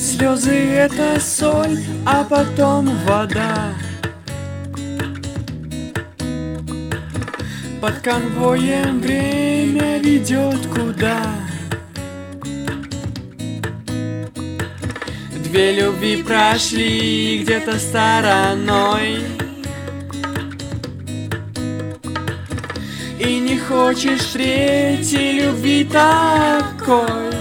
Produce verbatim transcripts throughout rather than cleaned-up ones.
Слезы — это соль, а потом вода. Под конвоем время ведет куда? Две любви прошли где-то стороной, и не хочешь третьей любви такой.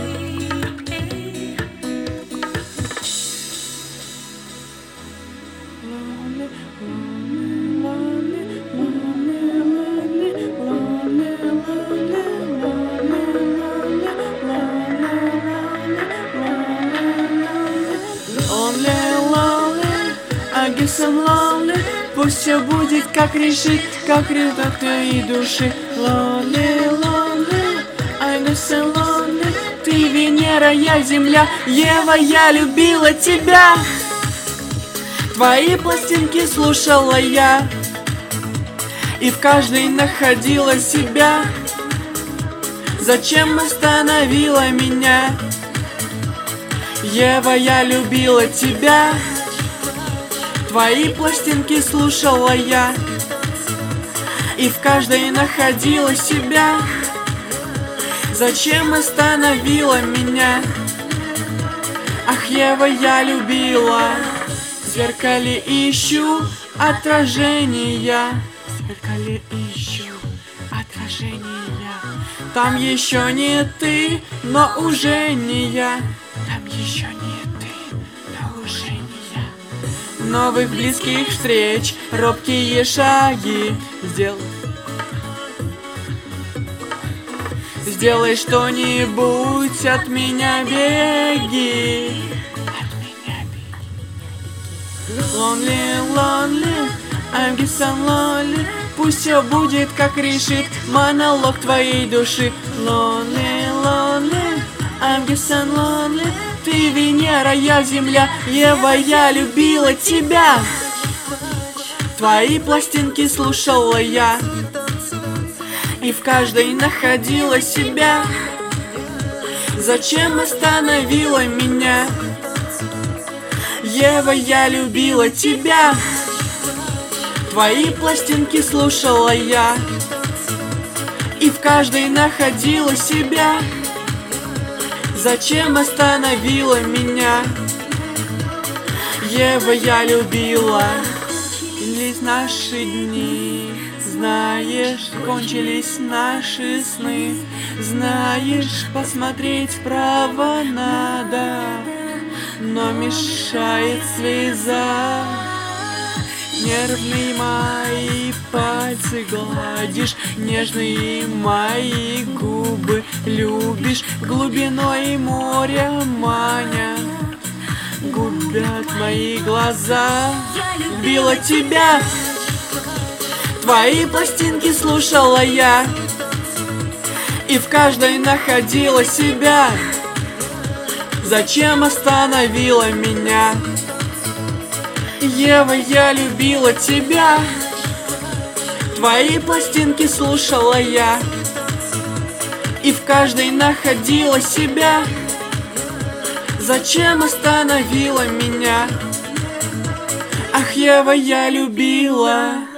guess I'm lonely. Пусть все будет как решит, как ритм твоей души. Lonely, lonely, I guess I'm lonely. Ты Венера, я Земля, Ева, я любила тебя. Твои пластинки слушала я, и в каждой находила себя. Зачем остановила меня? Ева, я любила тебя. Твои пластинки слушала я, и в каждой находила себя. Зачем остановила меня? Ах, Ева, я любила. В зеркале ищу отражения, в зеркале ищу отражения. Там еще не ты, но уже не я. Там еще не ты, но уже не я. Новых близких встреч, робкие шаги. Сделай, сделай что-нибудь, от меня беги. Lonely, lonely, I guess I'm lonely. Пусть все будет как решит монолог твоей души. Lonely, lonely, I guess I'm lonely. Ты Венера, я Земля, Ева, я любила тебя. Твои пластинки слушала я, и в каждой находила себя. Зачем остановила меня? Ева, я любила тебя. Твои пластинки слушала я, и в каждой находила себя. Зачем остановила меня? Ева, я любила. Кончились наши дни, знаешь, кончились наши сны. Знаешь, посмотреть вправо надо, но мешает слеза. Нервные мои пальцы гладишь, нежные мои губы любишь, глубиной моря маня губят мои глаза. Любила тебя, твои пластинки слушала я, и в каждой находила себя. Зачем остановила меня? Ева, я любила тебя. Твои пластинки слушала я, и в каждой находила себя. Зачем остановила меня? Ах, Ева, я любила.